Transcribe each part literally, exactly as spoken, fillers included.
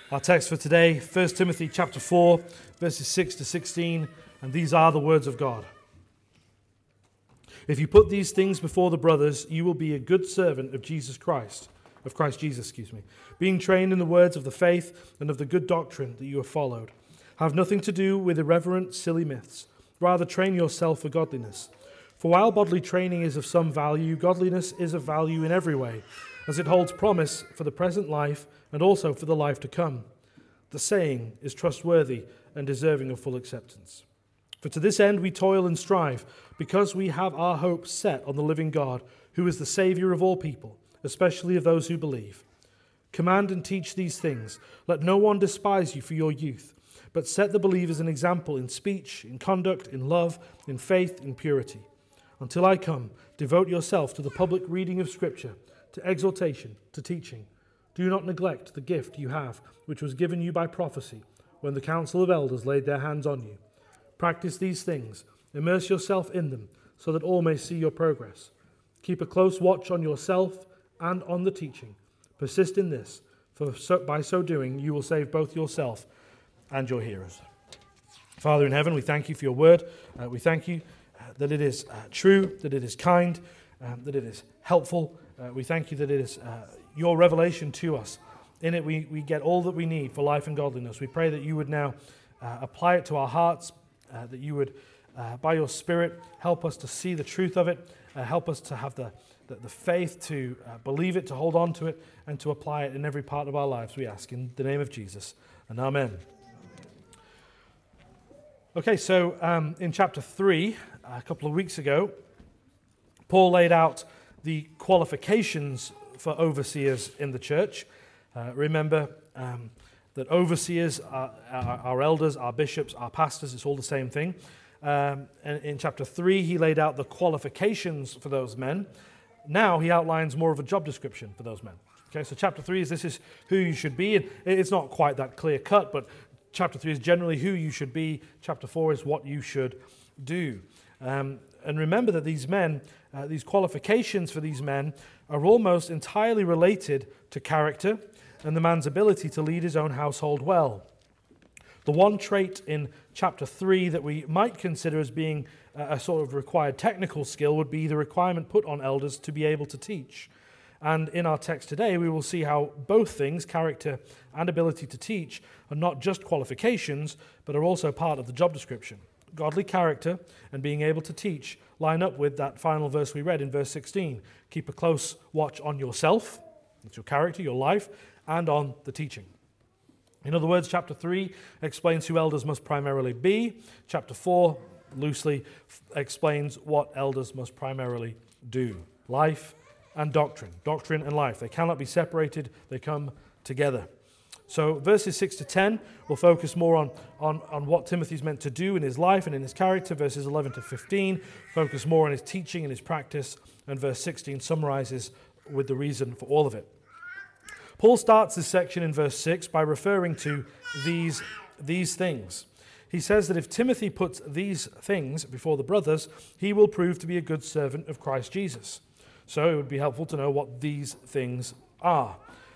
Our text for today, First Timothy chapter four, verses six to sixteen, and these are the words of God. If you put these things before the brothers, you will be a good servant of Jesus Christ, of Christ Jesus, excuse me, being trained in the words of the faith and of the good doctrine that you have followed. Have nothing to do with irreverent, silly myths. Rather, train yourself for godliness. For while bodily training is of some value, godliness is of value in every way, as it holds promise for the present life and also for the life to come. The saying is trustworthy and deserving of full acceptance. For to this end we toil and strive, because we have our hope set on the living God, who is the Saviour of all people, especially of those who believe. Command and teach these things. Let no one despise you for your youth, but set the believers an example in speech, in conduct, in love, in faith, in purity. Until I come, devote yourself to the public reading of Scripture, to exhortation, to teaching. Do not neglect the gift you have, which was given you by prophecy, when the council of elders laid their hands on you. Practice these things, immerse yourself in them, so that all may see your progress. Keep a close watch on yourself and on the teaching. Persist in this, for so, by so doing you will save both yourself and your hearers. Father in heaven, we thank you for your word. Uh, we thank you uh, that it is uh, true, that it is kind, um, that it is helpful. Uh, we thank you that it is uh, your revelation to us. In it we, we get all that we need for life and godliness. We pray that you would now uh, apply it to our hearts, uh, that you would, uh, by your Spirit, help us to see the truth of it, uh, help us to have the, the, the faith to uh, believe it, to hold on to it, and to apply it in every part of our lives, we ask. In the name of Jesus, and amen. Okay, so um, in chapter three, a couple of weeks ago, Paul laid out the qualifications for overseers in the church. Uh, remember um, that overseers are, are our elders, our bishops, our pastors, it's all the same thing. Um, and in chapter three, he laid out the qualifications for those men. Now he outlines more of a job description for those men. Okay, so chapter three is this is who you should be. And it's not quite that clear cut, but chapter three is generally who you should be. Chapter four is what you should do. Um, and remember that these men, uh, these qualifications for these men are almost entirely related to character and the man's ability to lead his own household well. The one trait in chapter three that we might consider as being a, a sort of required technical skill would be the requirement put on elders to be able to teach. And in our text today, we will see how both things, character and ability to teach, are not just qualifications, but are also part of the job description. Godly character and being able to teach line up with that final verse we read in verse sixteen. Keep a close watch on yourself, that's your character, your life, and on the teaching. In other words, chapter three explains who elders must primarily be. Chapter four, loosely, f- explains what elders must primarily do. Life and doctrine. Doctrine and life. They cannot be separated. They come together. So verses six to ten will focus more on, on, on what Timothy's meant to do in his life and in his character. Verses eleven to fifteen focus more on his teaching and his practice. And verse sixteen summarizes with the reason for all of it. Paul starts this section in verse six by referring to these, these things. He says that if Timothy puts these things before the brothers, he will prove to be a good servant of Christ Jesus. So it would be helpful to know what these things are.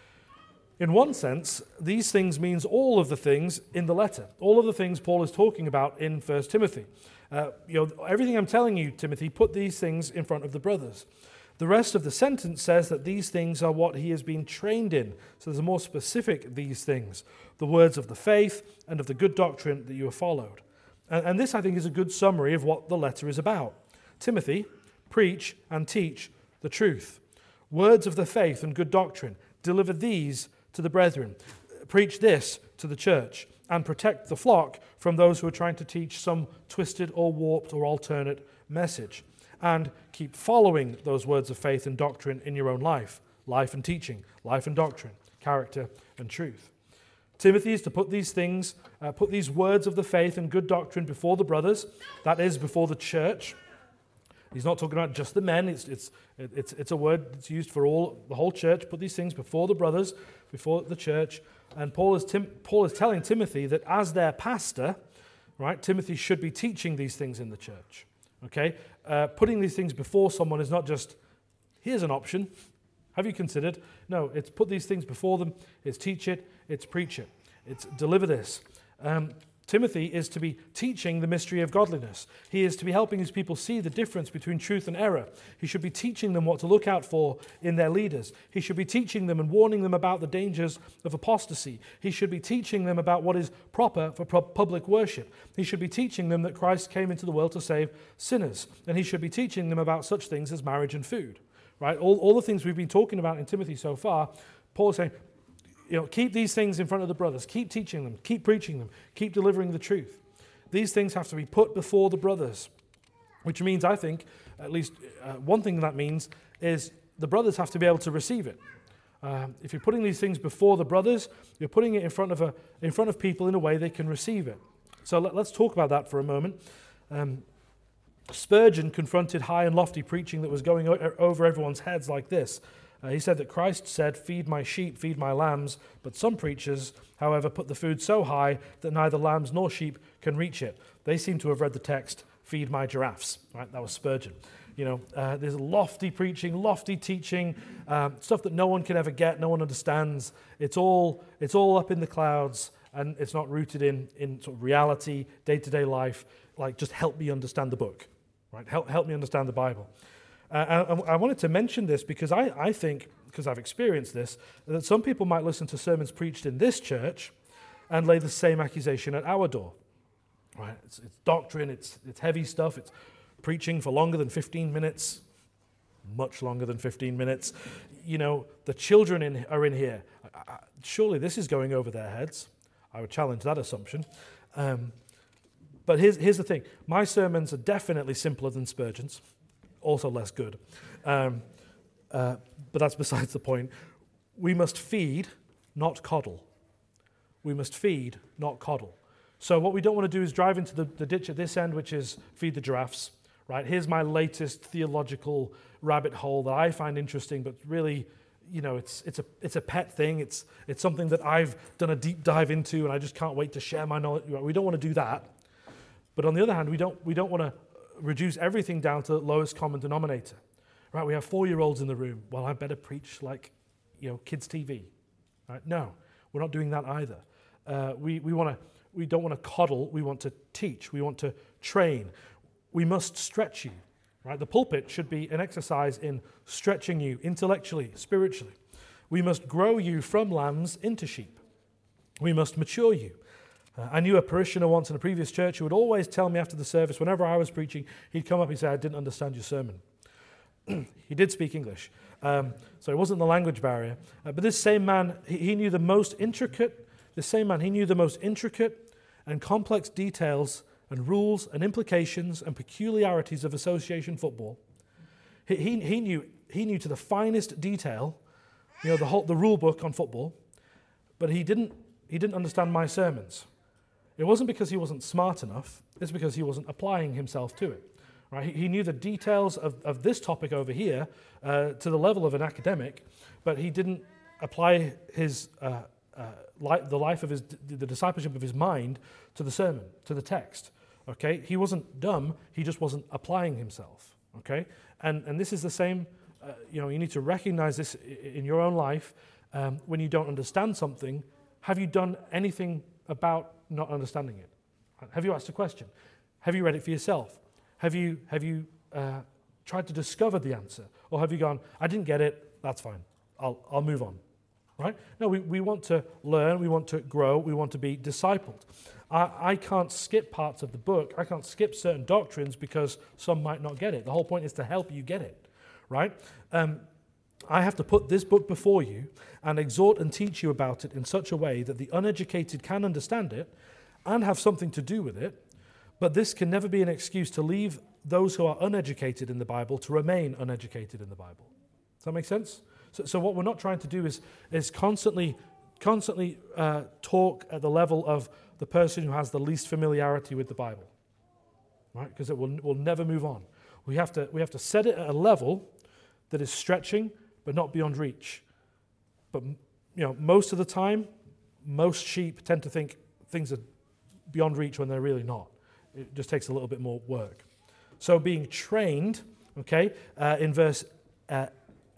In one sense, these things means all of the things in the letter, all of the things Paul is talking about in First Timothy. Uh, you know, everything I'm telling you, Timothy, put these things in front of the brothers. The rest of the sentence says that these things are what he has been trained in. So there's a more specific these things, the words of the faith and of the good doctrine that you have followed. And, and this, I think, is a good summary of what the letter is about. Timothy, preach and teach the truth. Words of the faith and good doctrine, deliver these to the brethren. Preach this to the church and protect the flock from those who are trying to teach some twisted or warped or alternate message. And keep following those words of faith and doctrine in your own life. Life and teaching, life and doctrine, character and truth. Timothy is to put these things, uh, put these words of the faith and good doctrine before the brothers, that is, before the church. He's not talking about just the men. It's it's it's it's a word that's used for all the whole church. Put these things before the brothers, before the church. And Paul is Tim, Paul is telling Timothy that as their pastor, right, Timothy should be teaching these things in the church. Okay, uh, putting these things before someone is not just here's an option. Have you considered? No, it's put these things before them. It's teach it. It's preach it. It's deliver this. Um, Timothy is to be teaching the mystery of godliness. He is to be helping his people see the difference between truth and error. He should be teaching them what to look out for in their leaders. He should be teaching them and warning them about the dangers of apostasy. He should be teaching them about what is proper for public worship. He should be teaching them that Christ came into the world to save sinners. And he should be teaching them about such things as marriage and food. Right? All, all the things we've been talking about in Timothy so far, Paul is saying, you know, keep these things in front of the brothers. Keep teaching them. Keep preaching them. Keep delivering the truth. These things have to be put before the brothers, which means, I think, at least uh, one thing that means is the brothers have to be able to receive it. Um, if you're putting these things before the brothers, you're putting it in front of a in front of people in a way they can receive it. So let, let's talk about that for a moment. Um, Spurgeon confronted high and lofty preaching that was going o- over everyone's heads like this. Uh, he said that Christ said, "Feed my sheep, feed my lambs," but some preachers, however, put the food so high that neither lambs nor sheep can reach it. They seem to have read the text, "Feed my giraffes." Right? That was Spurgeon. You know, uh, there's lofty preaching, lofty teaching, um, stuff that no one can ever get, no one understands. It's all it's all up in the clouds, and it's not rooted in in sort of reality, day-to-day life. Like, just help me understand the book, right? Help help me understand the Bible. Uh, I, I wanted to mention this because I, I think, because I've experienced this, that some people might listen to sermons preached in this church and lay the same accusation at our door. Right? It's, it's doctrine, it's, it's heavy stuff, it's preaching for longer than fifteen minutes, much longer than fifteen minutes. You know, the children in, are in here. I, I, surely this is going over their heads. I would challenge that assumption. Um, but here's, here's the thing. My sermons are definitely simpler than Spurgeon's. Also less good. Um, uh, but that's besides the point. We must feed, not coddle. We must feed, not coddle. So what we don't want to do is drive into the, the ditch at this end, which is feed the giraffes. Right? Here's my latest theological rabbit hole that I find interesting, but really, you know, it's it's a it's a pet thing. It's it's something that I've done a deep dive into, and I just can't wait to share my knowledge. We don't want to do that. But on the other hand, we don't we don't want to reduce everything down to the lowest common denominator. Right? We have four-year-olds in the room. Well, I better preach like, you know, kids' T V. Right? No, we're not doing that either. Uh, we we want to we don't want to coddle. We want to teach. We want to train. We must stretch you. Right? The pulpit should be an exercise in stretching you intellectually, spiritually. We must grow you from lambs into sheep. We must mature you. Uh, I knew a parishioner once in a previous church who would always tell me after the service, whenever I was preaching, he'd come up and say, "I didn't understand your sermon." He did speak English, um, so it wasn't the language barrier. Uh, but this same man, he, he knew the most intricate, this same man, he knew the most intricate and complex details and rules and implications and peculiarities of association football. He, he, he knew he knew to the finest detail, you know, the whole the rule book on football, but he didn't he didn't understand my sermons. It wasn't because he wasn't smart enough, it's because he wasn't applying himself to it. Right? He, he knew the details of, of this topic over here uh, to the level of an academic, but he didn't apply his uh, uh, li- the life of his, the discipleship of his mind to the sermon, to the text. Okay? He wasn't dumb, he just wasn't applying himself. Okay? And and this is the same, uh, you know, you need to recognize this in your own life. Um, when you don't understand something, have you done anything about not understanding it? Have you asked a question? Have you read it for yourself? Have you have you uh, tried to discover the answer? Or have you gone, "I didn't get it, that's fine, I'll I'll move on." Right? No, we, we want to learn, we want to grow, we want to be discipled. I, I can't skip parts of the book, I can't skip certain doctrines because some might not get it. The whole point is to help you get it. Right? Um, I have to put this book before you and exhort and teach you about it in such a way that the uneducated can understand it and have something to do with it, but this can never be an excuse to leave those who are uneducated in the Bible to remain uneducated in the Bible. Does that make sense? So, so what we're not trying to do is, is constantly, constantly uh, talk at the level of the person who has the least familiarity with the Bible, right? Because it will, will never move on. We have to, we have to set it at a level that is stretching, but not beyond reach. But you know, most of the time, most sheep tend to think things are beyond reach when they're really not. It just takes a little bit more work. So being trained, okay, uh, in verse uh,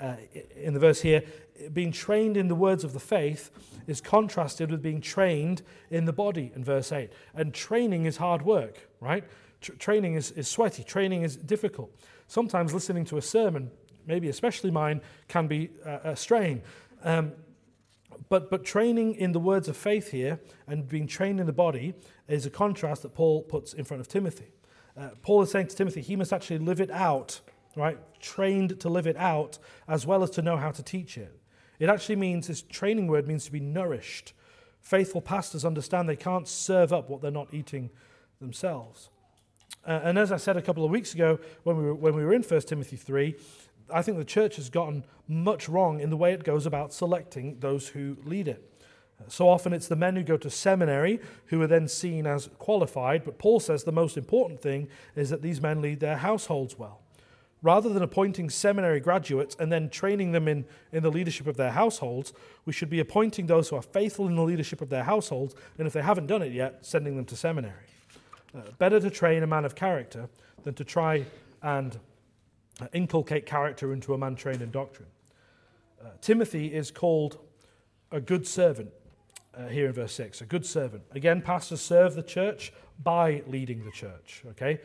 uh, in the verse here, being trained in the words of the faith is contrasted with being trained in the body in verse eight. And training is hard work, right? Tr- training is, is sweaty. Training is difficult. Sometimes listening to a sermon, maybe especially mine, can be uh, a strain. Um, but, but training in the words of faith here and being trained in the body is a contrast that Paul puts in front of Timothy. Uh, Paul is saying to Timothy, he must actually live it out, right? Trained to live it out as well as to know how to teach it. It actually means, this training word means to be nourished. Faithful pastors understand they can't serve up what they're not eating themselves. Uh, and as I said a couple of weeks ago when we were, when we were in First Timothy three, I think the church has gotten much wrong in the way it goes about selecting those who lead it. So often it's the men who go to seminary who are then seen as qualified, but Paul says the most important thing is that these men lead their households well. Rather than appointing seminary graduates and then training them in, in the leadership of their households, we should be appointing those who are faithful in the leadership of their households, and if they haven't done it yet, sending them to seminary. Uh, better to train a man of character than to try and uh, inculcate character into a man trained in doctrine. Uh, Timothy is called a good servant uh, here in verse six, a good servant. Again, pastors serve the church by leading the church, okay?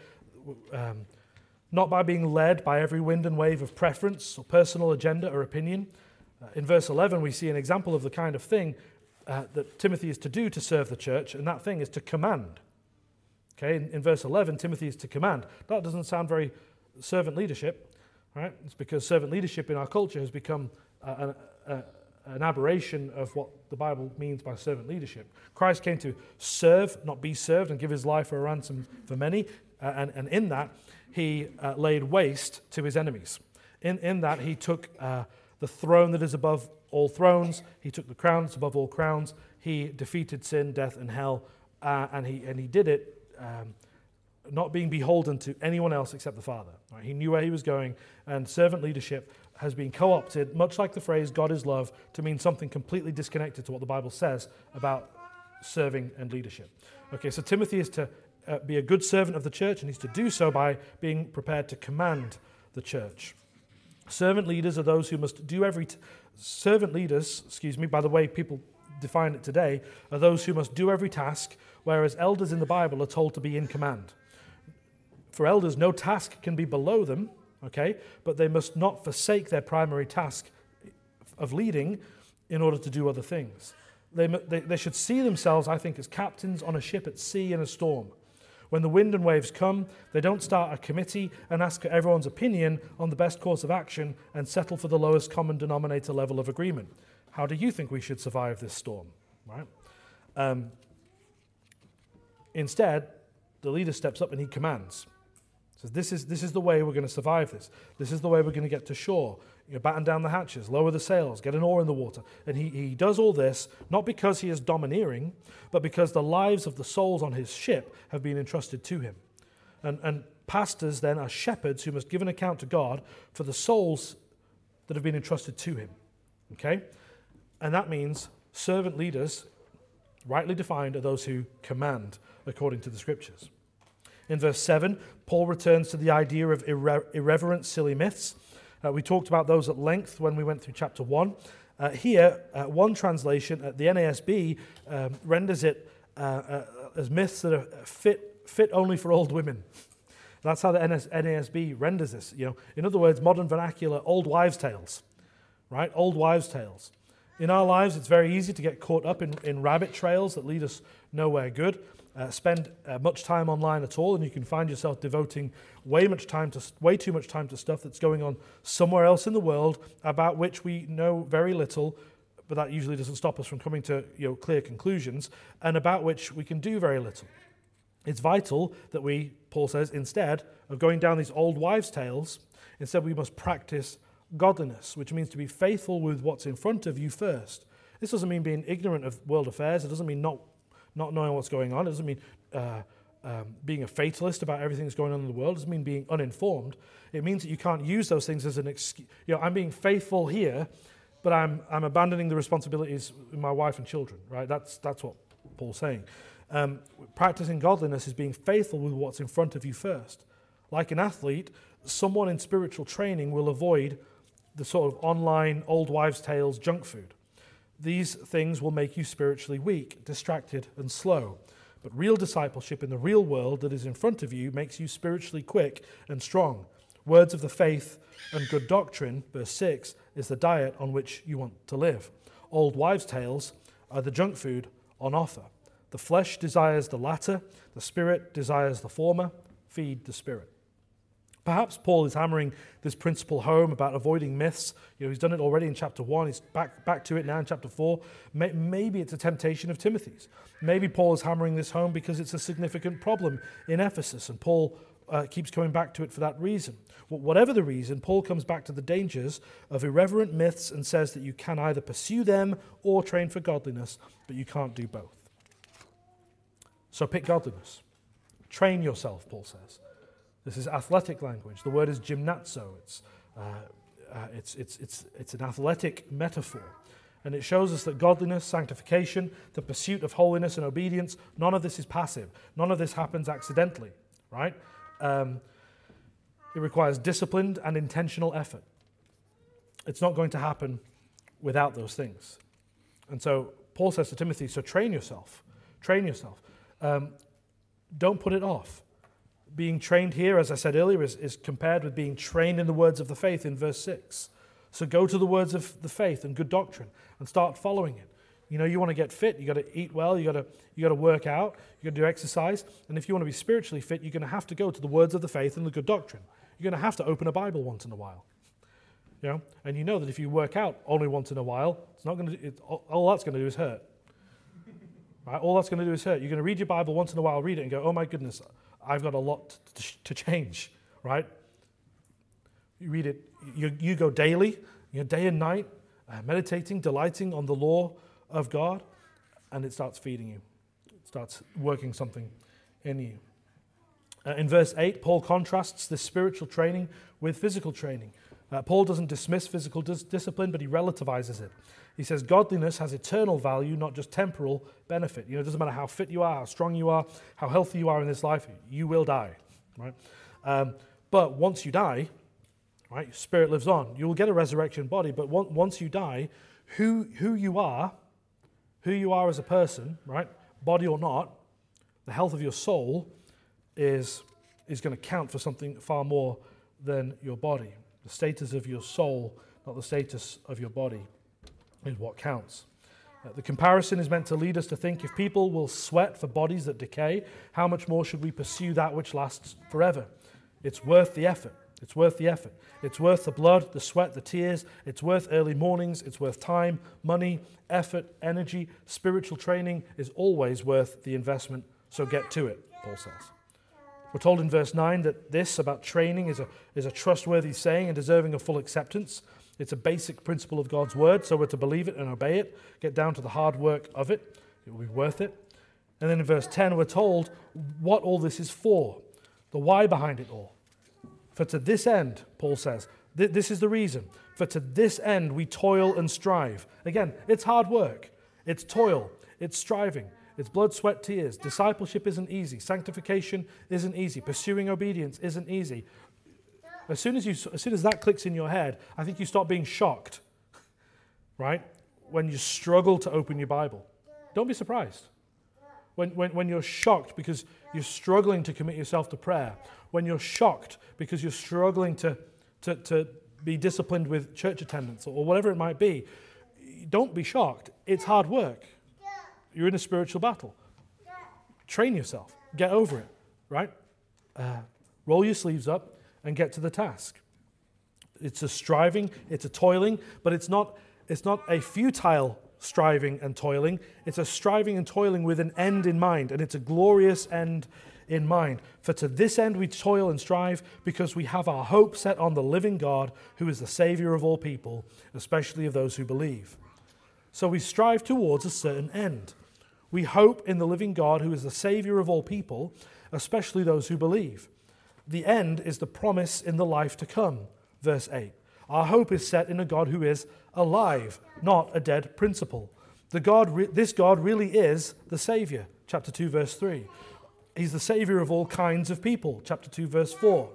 Um, not by being led by every wind and wave of preference or personal agenda or opinion. Uh, in verse eleven, we see an example of the kind of thing uh, that Timothy is to do to serve the church, and that thing is to command. Okay, in, in verse eleven, Timothy is to command. That doesn't sound very servant leadership, right? It's because servant leadership in our culture has become uh, a, a, an aberration of what the Bible means by servant leadership. Christ came to serve, not be served, and give his life for a ransom for many, uh, and, and in that, he uh, laid waste to his enemies. In, in that, he took uh, the throne that is above all thrones, he took the crown that's above all crowns, he defeated sin, death, and hell, uh, and he and he did it um, not being beholden to anyone else except the Father. Right? He knew where he was going, and servant leadership has been co-opted, much like the phrase God is love, to mean something completely disconnected to what the Bible says about serving and leadership. Okay, so Timothy is to uh, be a good servant of the church, and he's to do so by being prepared to command the church. Servant leaders are those who must do every... T- servant leaders, excuse me, by the way people define it today, are those who must do every task, whereas elders in the Bible are told to be in command. For elders, no task can be below them, okay, but they must not forsake their primary task of leading in order to do other things. They, they, they should see themselves, I think, as captains on a ship at sea in a storm. When the wind and waves come, they don't start a committee and ask for everyone's opinion on the best course of action and settle for the lowest common denominator level of agreement. How do you think we should survive this storm? Right? Um, instead, the leader steps up and he commands. Says, this is this is the way we're going to survive this. This is the way we're going to get to shore. You know, batten down the hatches, lower the sails, get an oar in the water. And he, he does all this, not because he is domineering, but because the lives of the souls on his ship have been entrusted to him. And, and pastors then are shepherds who must give an account to God for the souls that have been entrusted to him. Okay? And that means servant leaders, rightly defined, are those who command according to the Scriptures. In verse seven, Paul returns to the idea of irre- irreverent, silly myths. Uh, we talked about those at length when we went through chapter one. Uh, here, uh, one translation, uh, the N A S B, um, renders it uh, uh, as myths that are fit fit only for old women. That's how the N A S B renders this. You know, in other words, modern vernacular, old wives' tales, right? Old wives' tales. In our lives, it's very easy to get caught up in, in rabbit trails that lead us nowhere good. Uh, spend uh, much time online at all, and you can find yourself devoting way much time to way too much time to stuff that's going on somewhere else in the world about which we know very little, but that usually doesn't stop us from coming to you know clear conclusions, and about which we can do very little. It's vital that we, Paul says, instead of going down these old wives' tales, instead we must practice godliness, which means to be faithful with what's in front of you first. This doesn't mean being ignorant of world affairs. It doesn't mean not not knowing what's going on. It doesn't mean uh, um, being a fatalist about everything that's going on in the world. It doesn't mean being uninformed. It means that you can't use those things as an excuse. You know, I'm being faithful here, but I'm I'm abandoning the responsibilities of my wife and children, right? That's that's what Paul's saying. Um, practicing godliness is being faithful with what's in front of you first. Like an athlete, someone in spiritual training will avoid the sort of online old wives' tales junk food. These things will make you spiritually weak, distracted, and slow. But real discipleship in the real world that is in front of you makes you spiritually quick and strong. Words of the faith and good doctrine, verse six, is the diet on which you want to live. Old wives' tales are the junk food on offer. The flesh desires the latter, the spirit desires the former. Feed the spirit. Perhaps Paul is hammering this principle home about avoiding myths. You know, he's done it already in chapter one. He's back, back to it now in chapter four. Maybe it's a temptation of Timothy's. Maybe Paul is hammering this home because it's a significant problem in Ephesus, and Paul uh, keeps coming back to it for that reason. Well, whatever the reason, Paul comes back to the dangers of irreverent myths and says that you can either pursue them or train for godliness, but you can't do both. So pick godliness. Train yourself, Paul says. This is athletic language. The word is gymnazo. It's, uh, uh, it's, it's, it's, it's an athletic metaphor. And it shows us that godliness, sanctification, the pursuit of holiness and obedience, none of this is passive. None of this happens accidentally, right? Um, it requires disciplined and intentional effort. It's not going to happen without those things. And so Paul says to Timothy, so train yourself. Train yourself. Um, don't put it off. Being trained here, as I said earlier, is, is compared with being trained in the words of the faith in verse six. So go to the words of the faith and good doctrine and start following it. You know, you want to get fit, you got to eat well, you got to you got to work out, you got to do exercise, and if you want to be spiritually fit, you're going to have to go to the words of the faith and the good doctrine. You're going to have to open a Bible once in a while. You know, and you know that if you work out only once in a while, it's not going to. It, all, all that's going to do is hurt. Right? All that's going to do is hurt. You're going to read your Bible once in a while, read it, and go, "Oh my goodness, I've got a lot to, to change." Right? You read it. You, you go daily, you know, day and night, uh, meditating, delighting on the law of God, and it starts feeding you. It starts working something in you. Uh, in verse eight, Paul contrasts this spiritual training with physical training. Uh, Paul doesn't dismiss physical dis- discipline, but he relativizes it. He says godliness has eternal value, not just temporal benefit. You know, it doesn't matter how fit you are, how strong you are, how healthy you are in this life, you will die, right? Um, but once you die, right, your spirit lives on. You will get a resurrection body, but one, once you die, who who you are, who you are as a person, right, body or not, the health of your soul is is going to count for something far more than your body. The status of your soul, not the status of your body, is what counts. Uh, the comparison is meant to lead us to think if people will sweat for bodies that decay, how much more should we pursue that which lasts forever? It's worth the effort. It's worth the effort. It's worth the blood, the sweat, the tears. It's worth early mornings. It's worth time, money, effort, energy. Spiritual training is always worth the investment, so get to it, Paul says. We're told in verse nine that this about training is a, is a trustworthy saying and deserving of full acceptance. It's a basic principle of God's word, so we're to believe it and obey it, get down to the hard work of it. It will be worth it. And then in verse ten, we're told what all this is for, the why behind it all. For to this end, Paul says, th- this is the reason. For to this end we toil and strive. Again, it's hard work. It's toil. It's striving. It's blood, sweat, tears. Discipleship isn't easy. Sanctification isn't easy. Pursuing obedience isn't easy. As soon as you, as soon as that clicks in your head, I think you start being shocked, right? When you struggle to open your Bible. Don't be surprised. When, when, when you're shocked because you're struggling to commit yourself to prayer. When you're shocked because you're struggling to, to, to be disciplined with church attendance or whatever it might be. Don't be shocked. It's hard work. You're in a spiritual battle. Train yourself. Get over it, right? Uh, roll your sleeves up and get to the task. It's a striving, it's a toiling, but it's not, it's not a futile striving and toiling. It's a striving and toiling with an end in mind, and it's a glorious end in mind. For to this end we toil and strive, because we have our hope set on the living God, who is the Savior of all people, especially of those who believe. So we strive towards a certain end. We hope in the living God, who is the Savior of all people, especially those who believe. The end is the promise in the life to come, verse eight. Our hope is set in a God who is alive, not a dead principle. The God, re- this God really is the Savior, chapter two, verse three. He's the Savior of all kinds of people, chapter two, verse four.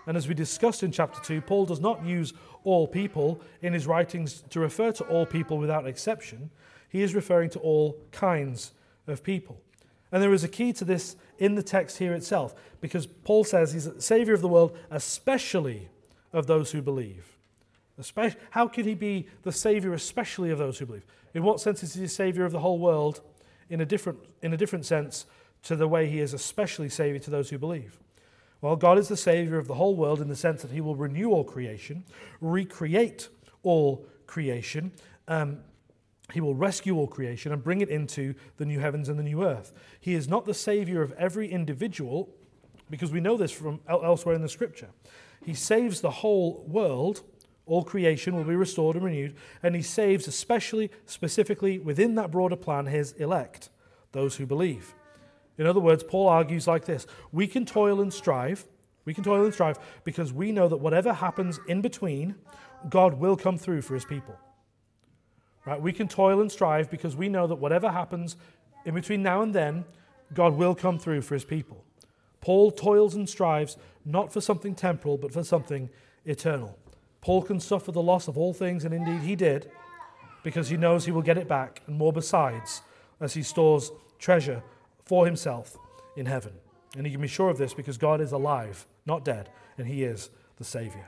And as we discussed in chapter two, Paul does not use all people in his writings to refer to all people without exception. He is referring to all kinds of people. And there is a key to this in the text here itself, because Paul says he's the Savior of the world, especially of those who believe. Especially, how could he be the Savior especially of those who believe? In what sense is he the Savior of the whole world in a different, in a different sense to the way he is especially Savior to those who believe? Well, God is the Savior of the whole world in the sense that he will renew all creation, recreate all creation, um, he will rescue all creation and bring it into the new heavens and the new earth. He is not the Savior of every individual, because we know this from elsewhere in the Scripture. He saves the whole world, all creation will be restored and renewed, and he saves especially, specifically, within that broader plan, his elect, those who believe. In other words, Paul argues like this: we can toil and strive, we can toil and strive because we know that whatever happens in between, God will come through for his people. Right? We can toil and strive because we know that whatever happens in between now and then, God will come through for his people. Paul toils and strives not for something temporal, but for something eternal. Paul can suffer the loss of all things, and indeed he did, because he knows he will get it back, and more besides, as he stores treasure for himself in heaven. And he can be sure of this because God is alive, not dead, and he is the Savior.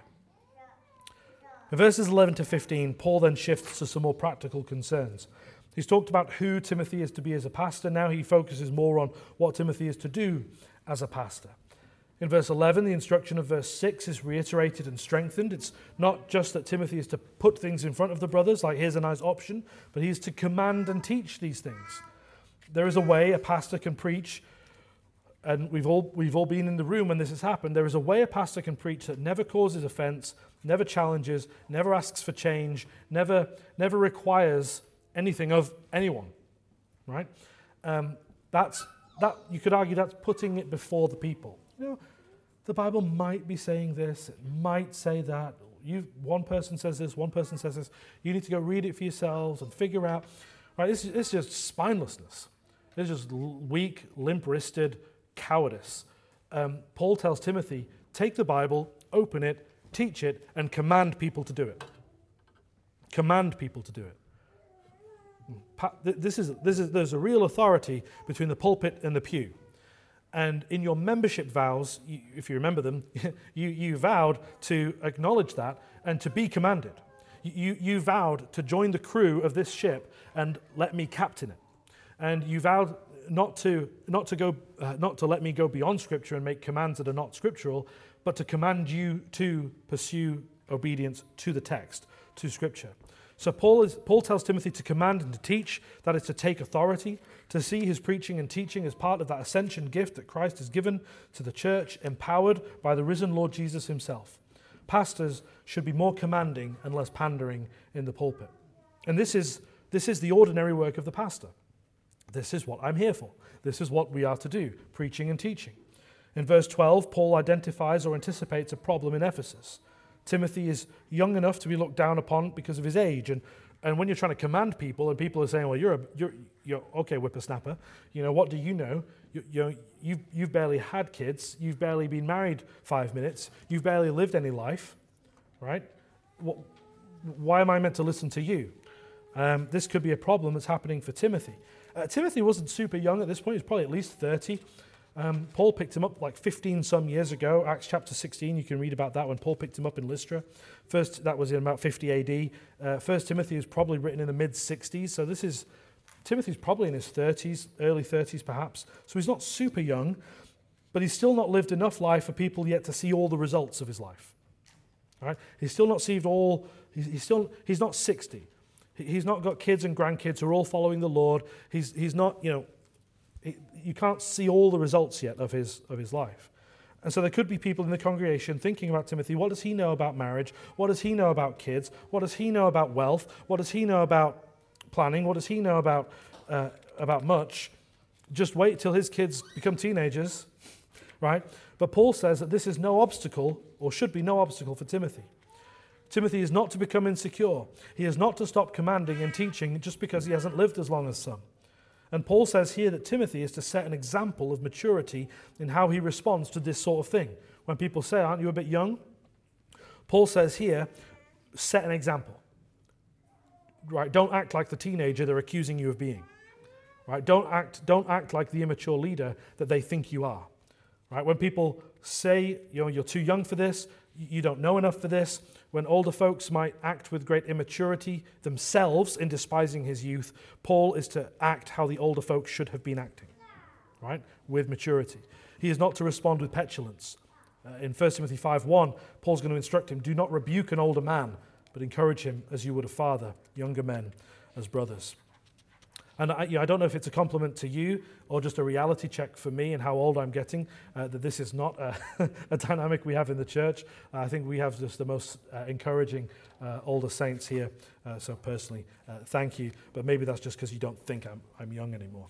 In verses eleven to fifteen, Paul then shifts to some more practical concerns. He's talked about who Timothy is to be as a pastor. Now he focuses more on what Timothy is to do as a pastor. In verse eleven, the instruction of verse six is reiterated and strengthened. It's not just that Timothy is to put things in front of the brothers, like here's a nice option, but he is to command and teach these things. There is a way a pastor can preach, and we've all we've all been in the room when this has happened. There is a way a pastor can preach that never causes offense, never challenges, never asks for change, never never requires anything of anyone, right? Um, that's that you could argue that's putting it before the people. You know, the Bible might be saying this, it might say that. You one person says this, one person says this. You need to go read it for yourselves and figure out. Right? This is, this is just spinelessness. It's just weak, limp-wristed cowardice. Um, Paul tells Timothy, take the Bible, open it, teach it, and command people to do it. Command people to do it. This is, this is, there's a real authority between the pulpit and the pew. And in your membership vows, you, if you remember them, you, you vowed to acknowledge that and to be commanded. You, you vowed to join the crew of this ship and let me captain it. And you vowed not to not to go uh, not to let me go beyond Scripture and make commands that are not scriptural, but to command you to pursue obedience to the text, to Scripture. So Paul is Paul tells Timothy to command and to teach, that is to take authority, to see his preaching and teaching as part of that ascension gift that Christ has given to the church, empowered by the risen Lord Jesus himself. Pastors should be more commanding and less pandering in the pulpit. And this is this is the ordinary work of the pastor. This is what I'm here for. This is what we are to do, preaching and teaching. In verse twelve, Paul identifies or anticipates a problem in Ephesus. Timothy is young enough to be looked down upon because of his age. And, and when you're trying to command people and people are saying, well, you're, a, you're, you're okay, whippersnapper, you know, what do you know? You, you know you've, you've barely had kids. You've barely been married five minutes. You've barely lived any life, right? What, why am I meant to listen to you? Um, this could be a problem that's happening for Timothy. Uh, Timothy wasn't super young at this point. He was probably at least thirty. Um, Paul picked him up like fifteen some years ago. Acts chapter sixteen, you can read about that when Paul picked him up in Lystra. First, that was in about fifty A D. Uh, First Timothy was probably written in the mid sixties. So this is, Timothy's probably in his thirties, early thirties perhaps. So he's not super young, but he's still not lived enough life for people yet to see all the results of his life. All right? He's still not seen all, he's, he's still, he's not sixty. He's not got kids and grandkids who are all following the Lord. He's he's not, you know, he, you can't see all the results yet of his of his life. And so there could be people in the congregation thinking about Timothy. What does he know about marriage? What does he know about kids? What does he know about wealth? What does he know about planning? What does he know about uh, about much? Just wait till his kids become teenagers, right? But Paul says that this is no obstacle, or should be no obstacle for Timothy. Timothy is not to become insecure. He is not to stop commanding and teaching just because he hasn't lived as long as some. And Paul says here that Timothy is to set an example of maturity in how he responds to this sort of thing. When people say, aren't you a bit young? Paul says here, set an example. Right? Don't act like the teenager they're accusing you of being. Right? Don't act, don't act like the immature leader that they think you are. Right? When people say, you know, you're too young for this, you don't know enough for this, when older folks might act with great immaturity themselves in despising his youth, Paul is to act how the older folks should have been acting, right? With maturity. He is not to respond with petulance. Uh, in First Timothy five one, Paul's going to instruct him, do not rebuke an older man, but encourage him as you would a father, younger men as brothers. And I, you know, I don't know if it's a compliment to you or just a reality check for me and how old I'm getting, uh, that this is not a, a dynamic we have in the church. Uh, I think we have just the most uh, encouraging uh, older saints here. Uh, so personally, uh, thank you. But maybe that's just because you don't think I'm, I'm young anymore.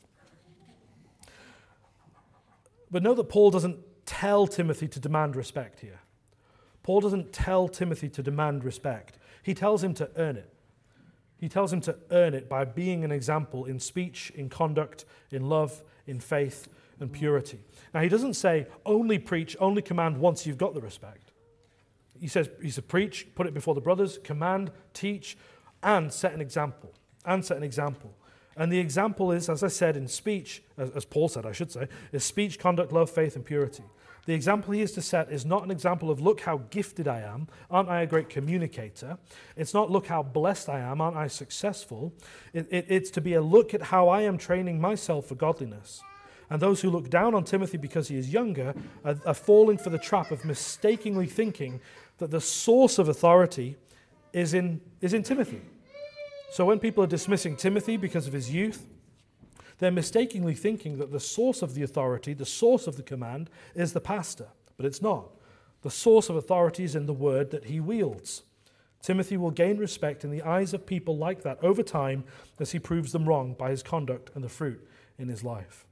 But know that Paul doesn't tell Timothy to demand respect here. Paul doesn't tell Timothy to demand respect. He tells him to earn it. He tells him to earn it by being an example in speech, in conduct, in love, in faith, and purity. Now, he doesn't say, only preach, only command once you've got the respect. He says, he says, preach, put it before the brothers, command, teach, and set an example. And set an example. And the example is, as I said, in speech, as, as Paul said, I should say, is speech, conduct, love, faith, and purity. The example he is to set is not an example of, look how gifted I am, aren't I a great communicator? It's not, look how blessed I am, aren't I successful? It, it, it's to be a look at how I am training myself for godliness. And those who look down on Timothy because he is younger are, are falling for the trap of mistakenly thinking that the source of authority is in, is in Timothy. So when people are dismissing Timothy because of his youth, they're mistakenly thinking that the source of the authority, the source of the command, is the pastor. But it's not. The source of authority is in the word that he wields. Timothy will gain respect in the eyes of people like that over time as he proves them wrong by his conduct and the fruit in his life.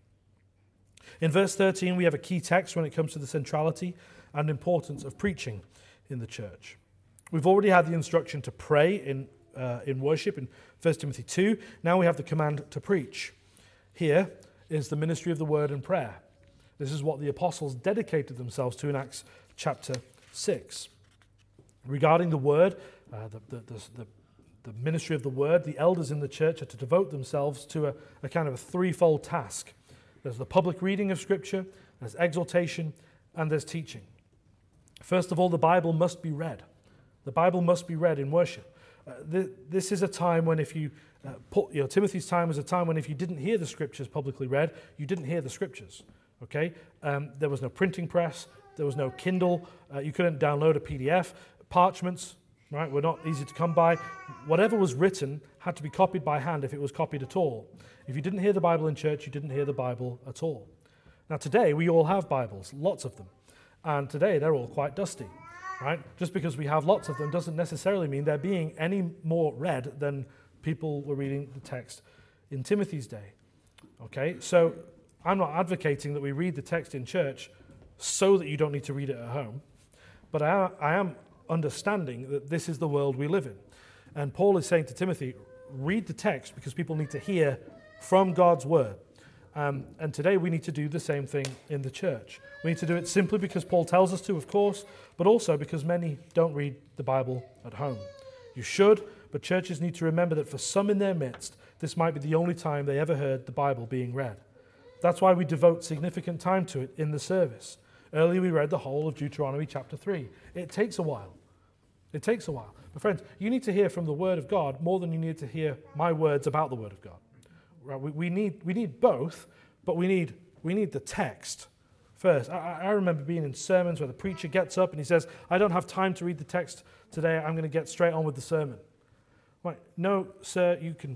In verse thirteen, we have a key text when it comes to the centrality and importance of preaching in the church. We've already had the instruction to pray in, uh, in worship in First Timothy two. Now we have the command to preach. Here is the ministry of the word and prayer. This is what the apostles dedicated themselves to in Acts chapter six. Regarding the word, uh, the, the, the, the, the ministry of the word, the elders in the church are to devote themselves to a, a kind of a threefold task. There's the public reading of Scripture, there's exhortation, and there's teaching. First of all, the Bible must be read. The Bible must be read in worship. Uh, th- this is a time when if you, uh, put, you know, Timothy's time was a time when if you didn't hear the Scriptures publicly read, you didn't hear the Scriptures, okay? Um, there was no printing press, there was no Kindle, uh, you couldn't download a P D F, parchments, right, were not easy to come by. Whatever was written had to be copied by hand if it was copied at all. If you didn't hear the Bible in church, you didn't hear the Bible at all. Now today, we all have Bibles, lots of them, and today they're all quite dusty. Right? Just because we have lots of them doesn't necessarily mean they're being any more read than people were reading the text in Timothy's day. Okay, so I'm not advocating that we read the text in church so that you don't need to read it at home, but I, I am understanding that this is the world we live in. And Paul is saying to Timothy, read the text because people need to hear from God's word. Um, and today we need to do the same thing in the church. We need to do it simply because Paul tells us to, of course, but also because many don't read the Bible at home. You should, but churches need to remember that for some in their midst, this might be the only time they ever heard the Bible being read. That's why we devote significant time to it in the service. Earlier we read the whole of Deuteronomy chapter three. It takes a while. It takes a while. But friends, you need to hear from the Word of God more than you need to hear my words about the Word of God. Right? We, we need we need both, but we need we need the text first. I, I remember being in sermons where the preacher gets up and he says, I don't have time to read the text today, I'm going to get straight on with the sermon. Right? No, sir, you can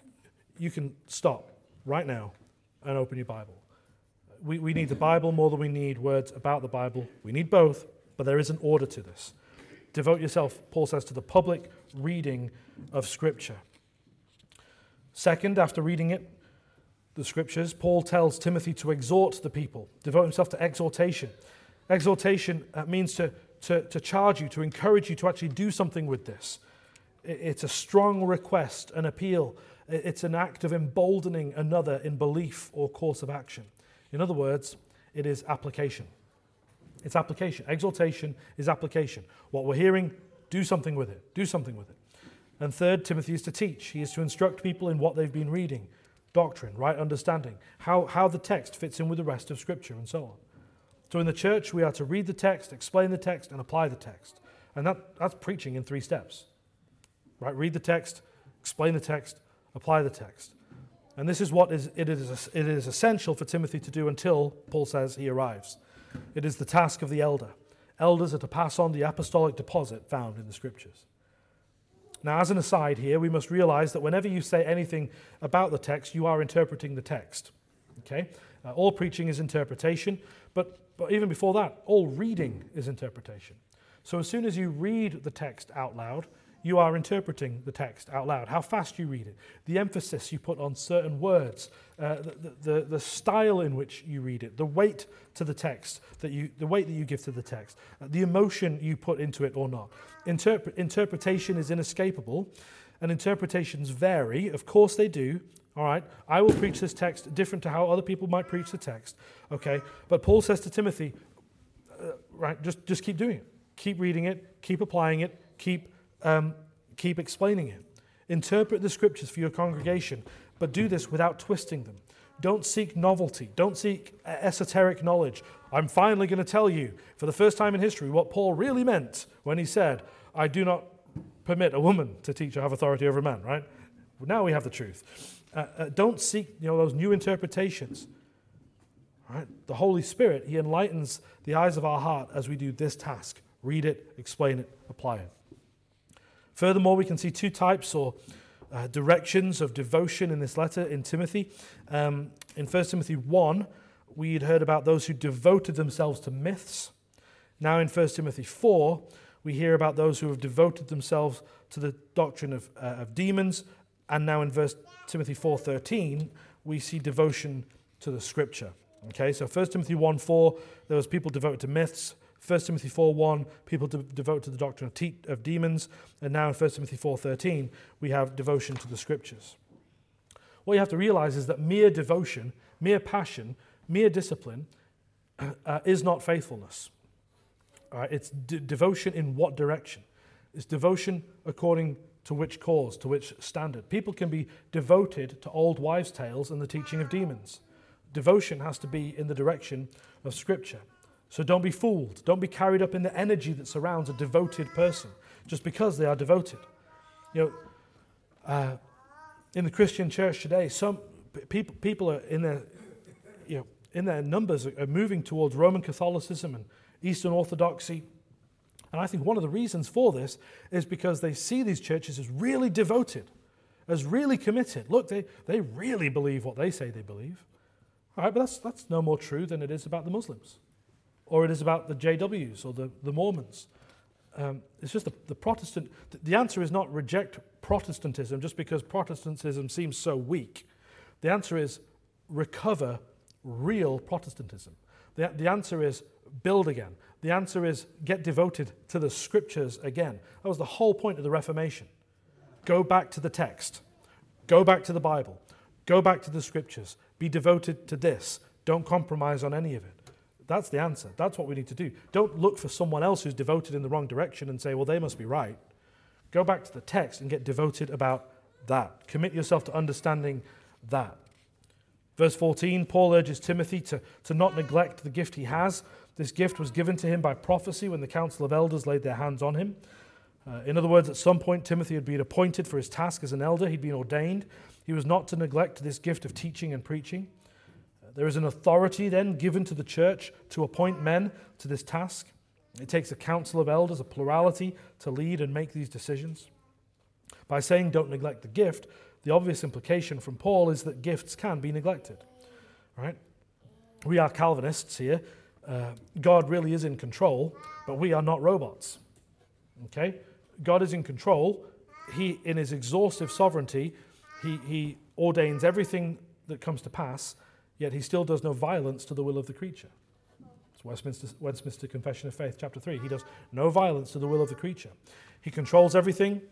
you can stop right now and open your Bible. We, we need the Bible more than we need words about the Bible. We need both, but there is an order to this. Devote yourself, Paul says, to the public reading of Scripture. Second, after reading it, the Scriptures, Paul tells Timothy to exhort the people, devote himself to exhortation. Exhortation uh, means to, to, to charge you, to encourage you to actually do something with this. It's a strong request, an appeal. It's an act of emboldening another in belief or course of action. In other words, it is application. It's application. Exhortation is application. What we're hearing, do something with it. Do something with it. And third, Timothy is to teach. He is to instruct people in what they've been reading, doctrine, right understanding, how, how the text fits in with the rest of Scripture, and so on. So in the church, we are to read the text, explain the text, and apply the text. And that, that's preaching in three steps. Right? Read the text, explain the text, apply the text. And this is what is it is it is essential for Timothy to do until, Paul says, he arrives. It is the task of the elder. Elders are to pass on the apostolic deposit found in the Scriptures. Now, as an aside here, we must realize that whenever you say anything about the text, you are interpreting the text. Okay? Uh, all preaching is interpretation, but, but even before that, all reading is interpretation. So as soon as you read the text out loud, you are interpreting the text out loud. How fast you read it, the emphasis you put on certain words, uh, the, the, the style in which you read it, the weight to the text, that you, the weight that you give to the text, uh, the emotion you put into it or not. Interpre- interpretation is inescapable, and interpretations vary. Of course they do. All right, I will preach this text different to how other people might preach the text. Okay, but Paul says to Timothy, uh, right, just, just keep doing it. Keep reading it, keep applying it, keep Um, keep explaining it. Interpret the Scriptures for your congregation, but do this without twisting them. Don't seek novelty. Don't seek esoteric knowledge. I'm finally going to tell you, for the first time in history, what Paul really meant when he said, I do not permit a woman to teach or have authority over a man, right? Now we have the truth. Uh, uh, don't seek you know, those new interpretations. Right? The Holy Spirit, he enlightens the eyes of our heart as we do this task. Read it, explain it, apply it. Furthermore, we can see two types or uh, directions of devotion in this letter in Timothy. Um, in First Timothy one, we had heard about those who devoted themselves to myths. Now in First Timothy four, we hear about those who have devoted themselves to the doctrine of, uh, of demons. And now in First Timothy four thirteen, we see devotion to the Scripture. Okay, so First Timothy one four, there was people devoted to myths. First Timothy four one, people de- devote to the doctrine of, te- of demons. And now in First Timothy four thirteen, we have devotion to the Scriptures. What you have to realize is that mere devotion, mere passion, mere discipline uh, is not faithfulness. All right? It's de- devotion in what direction? It's devotion according to which cause, to which standard. People can be devoted to old wives' tales and the teaching of demons. Devotion has to be in the direction of Scripture. So don't be fooled. Don't be carried up in the energy that surrounds a devoted person just because they are devoted. You know, uh, in the Christian church today, some p- people people are in their, you know, in their numbers are, are moving towards Roman Catholicism and Eastern Orthodoxy. And I think one of the reasons for this is because they see these churches as really devoted, as really committed. Look, they, they really believe what they say they believe. All right, but that's that's no more true than it is about the Muslims. Or it is about the J Ws or the, the Mormons. Um, it's just the, the Protestant... The answer is not reject Protestantism just because Protestantism seems so weak. The answer is recover real Protestantism. The, the answer is build again. The answer is get devoted to the Scriptures again. That was the whole point of the Reformation. Go back to the text. Go back to the Bible. Go back to the Scriptures. Be devoted to this. Don't compromise on any of it. That's the answer. That's what we need to do. Don't look for someone else who's devoted in the wrong direction and say, well, they must be right. Go back to the text and get devoted about that. Commit yourself to understanding that. Verse fourteen, Paul urges Timothy to, to not neglect the gift he has. This gift was given to him by prophecy when the council of elders laid their hands on him. Uh, in other words, at some point, Timothy had been appointed for his task as an elder. He'd been ordained. He was not to neglect this gift of teaching and preaching. There is an authority then given to the church to appoint men to this task. It takes a council of elders, a plurality, to lead and make these decisions. By saying don't neglect the gift, the obvious implication from Paul is that gifts can be neglected. Right? We are Calvinists here. Uh, God really is in control, but we are not robots. Okay? God is in control. He, in his exhaustive sovereignty, he, he ordains everything that comes to pass, yet he still does no violence to the will of the creature. It's Westminster, Westminster Confession of Faith, chapter three. He does no violence to the will of the creature. He controls everything,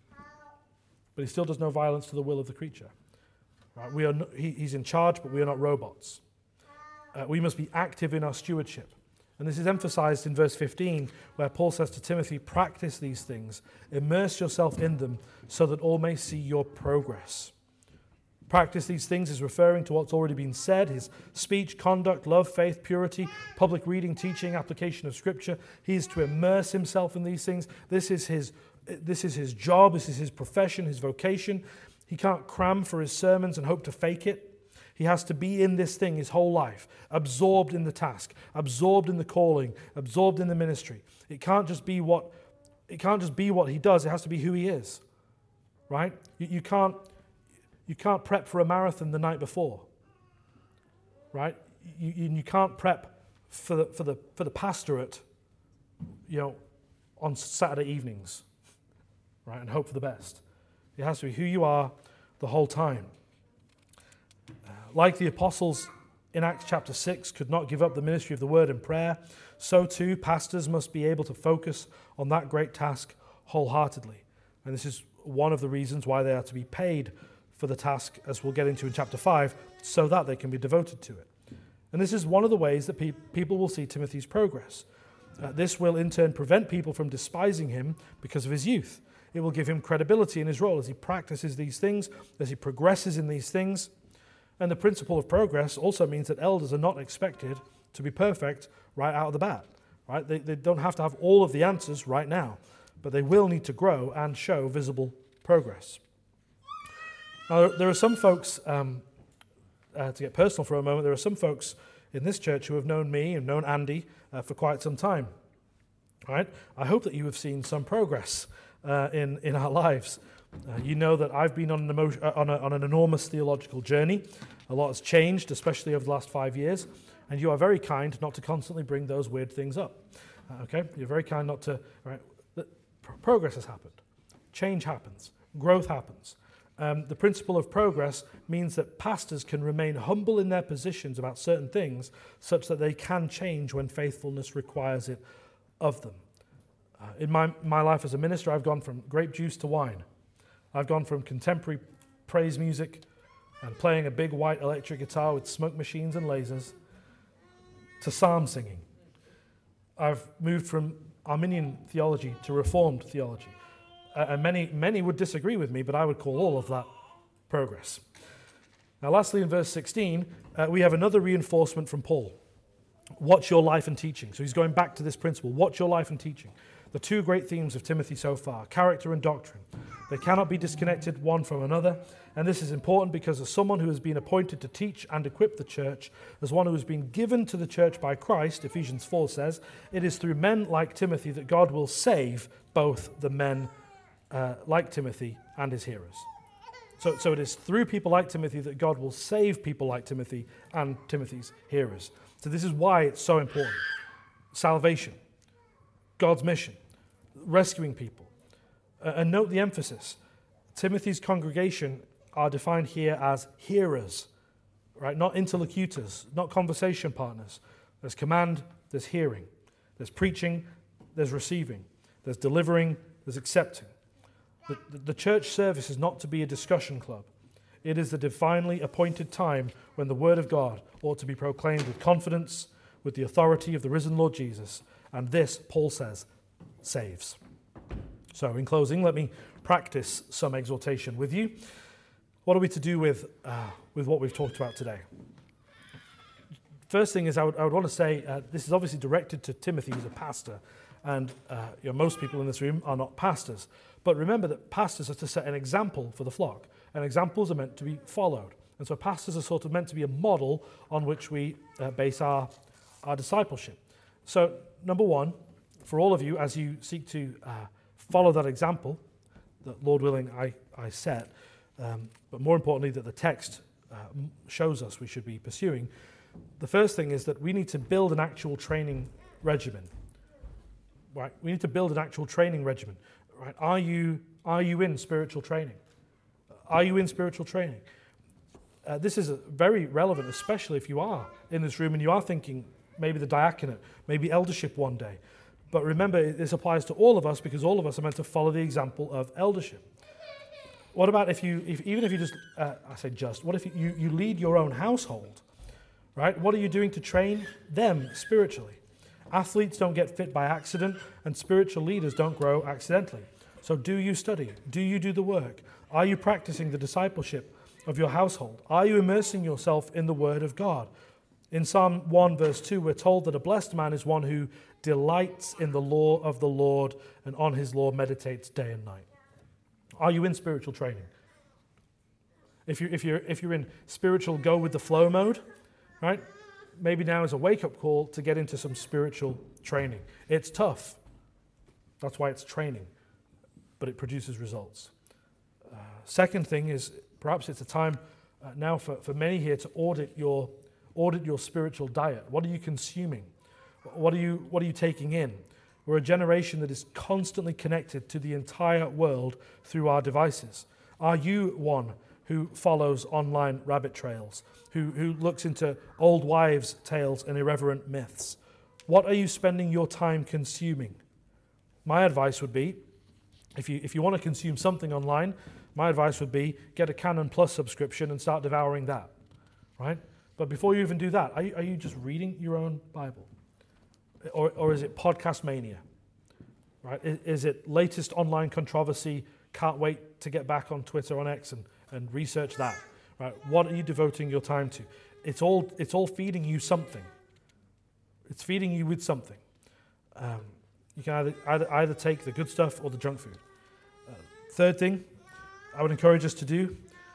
but he still does no violence to the will of the creature. Right? We are no, he, he's in charge, but we are not robots. Uh, we must be active in our stewardship. And this is emphasized in verse fifteen, where Paul says to Timothy, practice these things, immerse yourself in them, so that all may see your progress. Practice these things is referring to what's already been said, his speech, conduct, love, faith, purity, public reading, teaching, application of Scripture. He is to immerse himself in these things. This is his, this is his job, this is his profession, his vocation. He can't cram for his sermons and hope to fake it. He has to be in this thing his whole life, absorbed in the task, absorbed in the calling, absorbed in the ministry. It can't just be what, it can't just be what he does, it has to be who he is, right? You, you can't... You can't prep for a marathon the night before, right? You, you, you can't prep for the, for, the, for the pastorate, you know, on Saturday evenings, right, and hope for the best. It has to be who you are the whole time. Uh, like the apostles in Acts chapter six could not give up the ministry of the word and prayer, so too pastors must be able to focus on that great task wholeheartedly. And this is one of the reasons why they are to be paid for the task, as we'll get into in chapter five, so that they can be devoted to it. And this is one of the ways that pe- people will see Timothy's progress. Uh, this will in turn prevent people from despising him because of his youth. It will give him credibility in his role as he practices these things, as he progresses in these things. And the principle of progress also means that elders are not expected to be perfect right out of the bat. Right? They, they don't have to have all of the answers right now, but they will need to grow and show visible progress. Now, there are some folks, um, uh, to get personal for a moment, there are some folks in this church who have known me and known Andy uh, for quite some time. Right? I hope that you have seen some progress uh, in, in our lives. Uh, you know that I've been on an, emotion, uh, on, a, on an enormous theological journey. A lot has changed, especially over the last five years, and you are very kind not to constantly bring those weird things up. Uh, okay? You're very kind not to... Right? The, progress has happened. Change happens. Growth happens. Um, the principle of progress means that pastors can remain humble in their positions about certain things such that they can change when faithfulness requires it of them. Uh, in my, my life as a minister, I've gone from grape juice to wine. I've gone from contemporary praise music and playing a big white electric guitar with smoke machines and lasers to psalm singing. I've moved from Arminian theology to Reformed theology. Uh, and many, many would disagree with me, but I would call all of that progress. Now, lastly, in verse sixteen, uh, we have another reinforcement from Paul. Watch your life and teaching. So he's going back to this principle. Watch your life and teaching. The two great themes of Timothy so far, character and doctrine. They cannot be disconnected one from another. And this is important because as someone who has been appointed to teach and equip the church, as one who has been given to the church by Christ, Ephesians four says, it is through men like Timothy that God will save both the men Uh, like Timothy and his hearers. So, so it is through people like Timothy that God will save people like Timothy and Timothy's hearers. So this is why it's so important. Salvation, God's mission, rescuing people. Uh, and note the emphasis. Timothy's congregation are defined here as hearers, right? Not interlocutors, not conversation partners. There's command, there's hearing. There's preaching, there's receiving. There's delivering, there's accepting. The, the church service is not to be a discussion club. It is the divinely appointed time when the word of God ought to be proclaimed with confidence, with the authority of the risen Lord Jesus. And this, Paul says, saves. So in closing, let me practice some exhortation with you. What are we to do with, uh, with what we've talked about today? First thing is I would, I would want to say, uh, this is obviously directed to Timothy, who's a pastor. And uh, you know, most people in this room are not pastors. But remember that pastors are to set an example for the flock. And examples are meant to be followed. And so pastors are sort of meant to be a model on which we uh, base our, our discipleship. So number one, for all of you, as you seek to uh, follow that example, that Lord willing I, I set, um, but more importantly that the text uh, shows us we should be pursuing, the first thing is that we need to build an actual training regimen. Right? We need to build an actual training regimen. Right? Are you, are you in spiritual training? Are you in spiritual training? Uh, this is a very relevant, especially if you are in this room and you are thinking maybe the diaconate, maybe eldership one day. But remember, this applies to all of us because all of us are meant to follow the example of eldership. What about if you, if, even if you just, uh, I say just, what if you, you lead your own household, right? What are you doing to train them spiritually? Athletes don't get fit by accident, and spiritual leaders don't grow accidentally. So do you study? Do you do the work? Are you practicing the discipleship of your household? Are you immersing yourself in the Word of God? In Psalm one verse two, we're told that a blessed man is one who delights in the law of the Lord and on his law meditates day and night. Are you in spiritual training? If you're, if you're, if you're in spiritual go with the flow mode, right, maybe now is a wake-up call to get into some spiritual training. It's tough. That's why it's training, but it produces results. Uh, second thing is perhaps it's a time uh, now for, for many here to audit your audit your spiritual diet. What are you consuming? What are you what are you taking in? We're a generation that is constantly connected to the entire world through our devices. Are you one who follows online rabbit trails, who, who looks into old wives' tales and irreverent myths? What are you spending your time consuming? My advice would be, if you if you want to consume something online, my advice would be get a Canon Plus subscription and start devouring that, right? But before you even do that, are you, are you just reading your own Bible? Or, or is it podcast mania, right? Is, is it latest online controversy, can't wait to get back on Twitter, on X, and, and research that, right? What are you devoting your time to? It's all, it's all feeding you something. It's feeding you with something. Um, you can either, either, either take the good stuff or the junk food. Uh, third thing I would encourage us to do,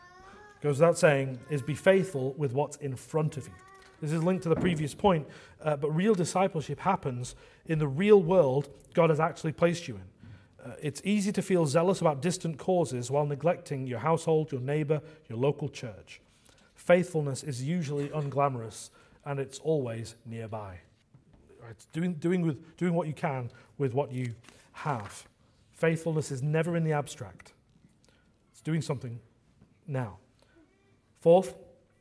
goes without saying, is be faithful with what's in front of you. This is linked to the previous point, uh, but real discipleship happens in the real world God has actually placed you in. Uh, it's easy to feel zealous about distant causes while neglecting your household, your neighbor, your local church. Faithfulness is usually unglamorous, and it's always nearby. Right? Doing, doing, with, doing what you can with what you have. Faithfulness is never in the abstract. It's doing something now. Fourth,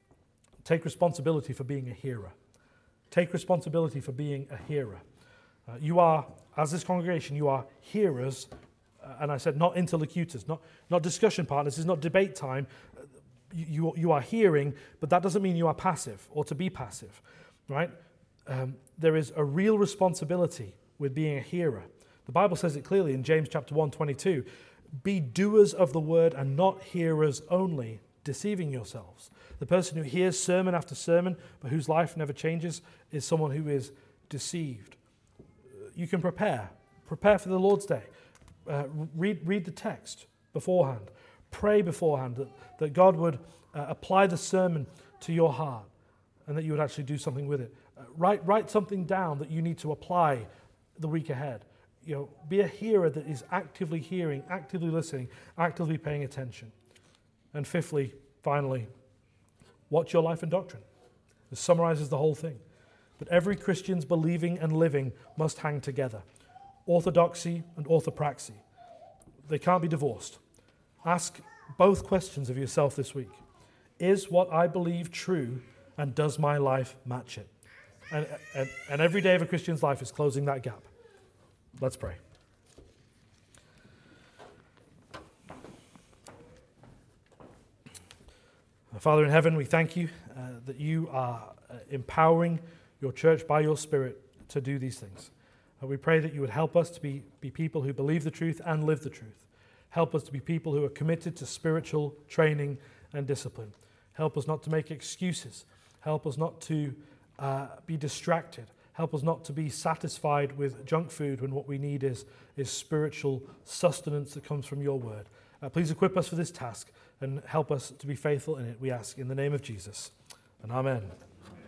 take responsibility for being a hearer. Take responsibility for being a hearer. Uh, you are, as this congregation, you are hearers, uh, and I said not interlocutors, not, not discussion partners. This is not debate time. Uh, you, you are hearing, but that doesn't mean you are passive or to be passive, right? Um, there is a real responsibility with being a hearer. The Bible says it clearly in James chapter one twenty-two, be doers of the word and not hearers only, deceiving yourselves. The person who hears sermon after sermon, but whose life never changes, is someone who is deceived. You can prepare. Prepare for the Lord's Day. Uh, read, read the text beforehand. Pray beforehand that, that God would uh, apply the sermon to your heart and that you would actually do something with it. Uh, write, write something down that you need to apply the week ahead. You know, be a hearer that is actively hearing, actively listening, actively paying attention. And fifthly, finally, watch your life and doctrine. This summarizes the whole thing. But every Christian's believing and living must hang together. Orthodoxy and orthopraxy. They can't be divorced. Ask both questions of yourself this week. Is what I believe true, and does my life match it? And, and, and every day of a Christian's life is closing that gap. Let's pray. Father in heaven, we thank you uh, that you are uh, empowering your church by your Spirit to do these things. Uh, we pray that you would help us to be, be people who believe the truth and live the truth. Help us to be people who are committed to spiritual training and discipline. Help us not to make excuses. Help us not to uh, be distracted. Help us not to be satisfied with junk food when what we need is, is spiritual sustenance that comes from your word. Uh, please equip us for this task and help us to be faithful in it, we ask, in the name of Jesus. And amen.